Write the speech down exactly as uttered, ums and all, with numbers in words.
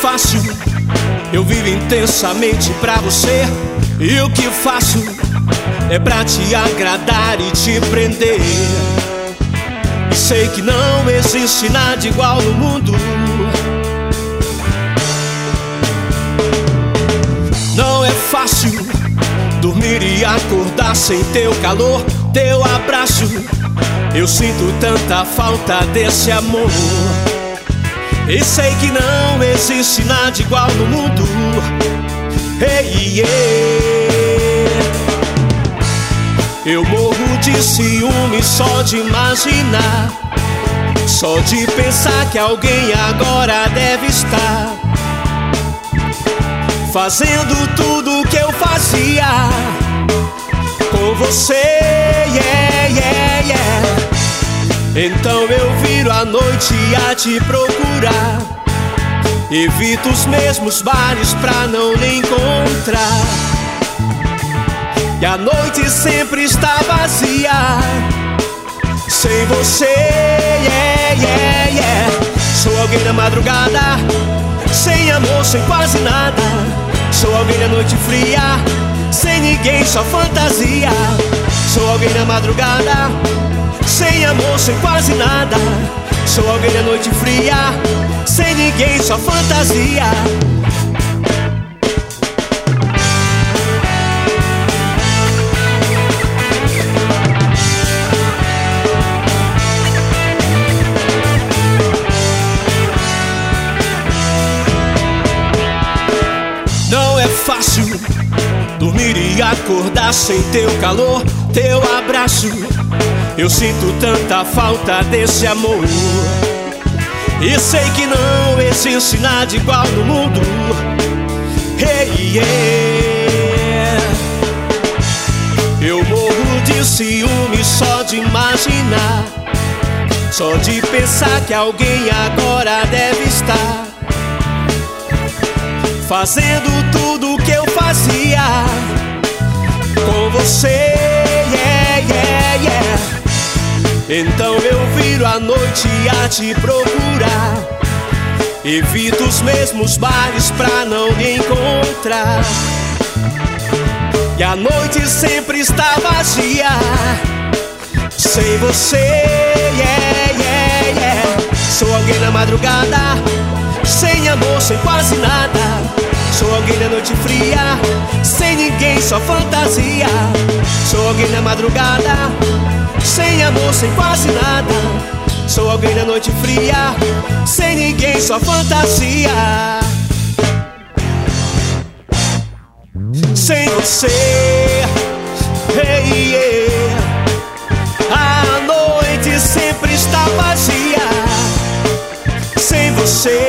fácil, eu vivo intensamente pra você. E o que faço é pra te agradar e te prender. E sei que não existe nada igual no mundo. Não é fácil dormir e acordar sem teu calor, teu abraço. Eu sinto tanta falta desse amor. E sei que não existe nada igual no mundo. Hey, yeah. Eu morro de ciúme só de imaginar, só de pensar que alguém agora deve estar fazendo tudo que eu fazia com você, yeah, yeah, yeah. Então eu viro a noite a te procurar, evito os mesmos bares pra não lhe encontrar. E a noite sempre está vazia sem você, yeah, yeah, yeah. Sou alguém da madrugada, sem amor, sem quase nada. Sou alguém da noite fria, sem ninguém, só fantasia. Sou alguém da madrugada, sem amor, sem quase nada. Sou alguém da noite fria, sem ninguém, só fantasia. Não é fácil dormir e acordar sem teu calor, teu abraço. Eu sinto tanta falta desse amor. E sei que não existe nada igual no mundo. Hey, yeah. Eu morro de ciúme só de imaginar, só de pensar que alguém agora deve estar fazendo tudo que eu fazia com você, yeah, yeah, yeah. Então eu viro a noite a te procurar, evito os mesmos bares pra não me encontrar. E a noite sempre está vazia sem você, yeah, yeah, yeah. Sou alguém da madrugada, sem amor, sem quase nada. Sou alguém da noite fria, sem ninguém, só fantasia. Sou alguém da madrugada, sem amor, sem quase nada. Sou alguém da noite fria, sem ninguém, só fantasia. Sem você, hey, yeah. A noite sempre está vazia sem você.